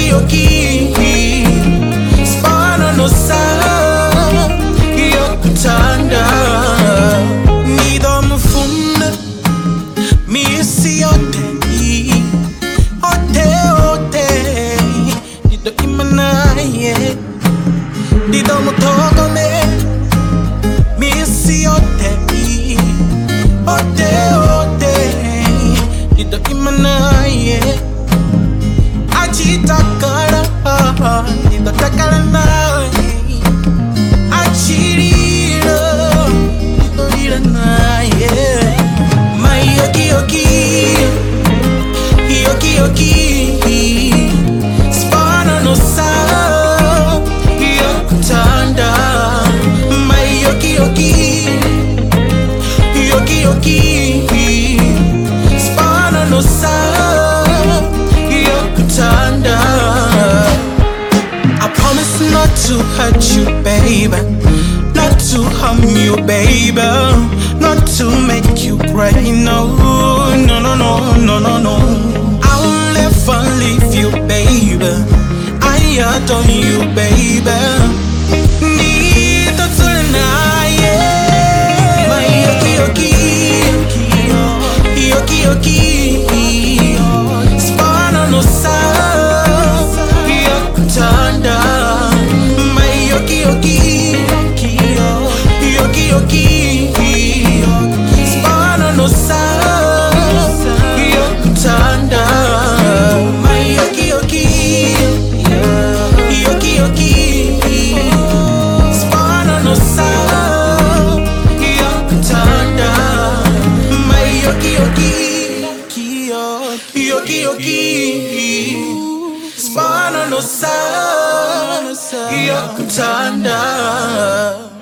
yoki spana no sa yokutanda nido mufunda misi yote ote nido imanaye nido mutogome misi yote ote nido imanaye achitakara nido takara naye achirira nido rira naye my yoki spana no sa yokutanda my yoki spana no sa yokutanda. I promise not to hurt you, baby, not to harm you, baby, not to make you cry. No, I'll never leave you, baby. I adore you, baby. Nito tunaye, my yoki, spana no sa yokutanda. My yoki, spana no sa yokutanda. My yoki, spana no sa yokutanda. My yoki, spana no sa yokutanda.